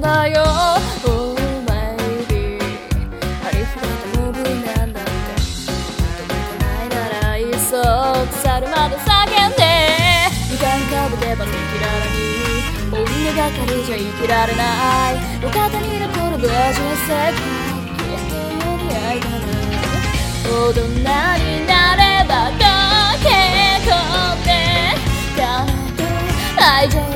だよ Oh maybe ありふれたムーブなんだって止めてないならいっそ腐るまで叫んで床にかぶけば赤裸々に本音ばかりじゃ生きられない路肩に残る無事な世界消えてより愛がない大人になれば溶け込んで彼と愛情